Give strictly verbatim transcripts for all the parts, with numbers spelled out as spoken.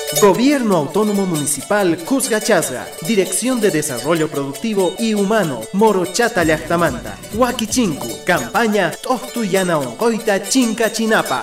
Gobierno Autónomo Municipal Cusgachasga, Dirección de Desarrollo Productivo y Humano, Morochata Llaqtamanta, Huaquichinku, campaña Tohtuyana Oncoita Chinca Chinapa.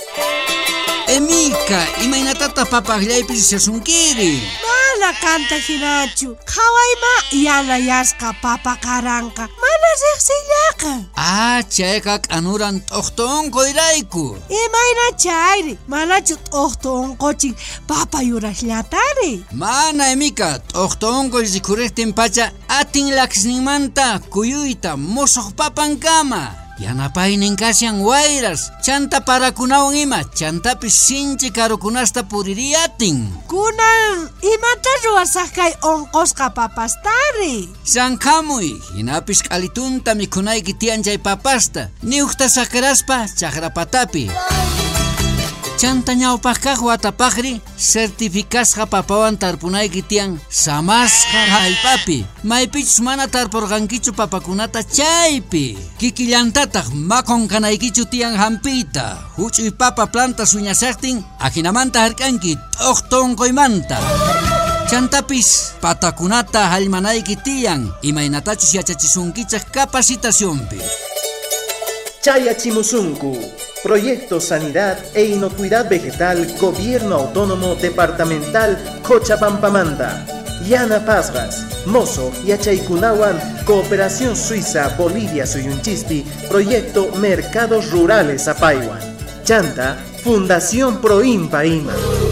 Emika, imaynatata papaqllaypis sesunkiri. Mana canta hinachu, qhawayma yana yasqa papa karanka, mana riqsillaqa. Ah, chayqa k'anuran t'uqtu unquyrayku. Imayna chayri, manachu t'uqtu unquchin papa yuraqllatari. Mana Emika, t'uqtu unquy rikhuriqtin pacha atin laqsninmanta kuyuyta musuq papankama. Yanapaynin kasyan wayras, chanta parakunawan ima, chantapis sinchi karukunasta puririyatin. Kunan, imanta ruwasaq kay unqusqa papastari. Sankamuy, hinapis k'alitunta mikhunayki tiyan chay papasta, niuqta sakaraspa chakrapatapi. Chanta ñawpaq kaq watapaqri certificasqa papawan tarpunayki tiyan samasqa hallpapi. Maypichus mana tarpurqankichu papakunata chaypi. Kikillantataq makonkanaykichu tiyan hampita. Huch'uy papa planta suñasaqtin ahinamanta hark'anki t'uqtu unquymanta. Chantapis patakunata hallmanayki tiyan imaynatachus yachachisunkichaq capacitacionpi. Chayachimusunku, Proyecto Sanidad e Inocuidad Vegetal, Gobierno Autónomo Departamental Cochapampamanta. Yana Pazgas, Mozo, Yachaykunawan, Cooperación Suiza, Bolivia Suyunchispi, Proyecto Mercados Rurales Apaywan. Chanta, Fundación Proimpa Ima.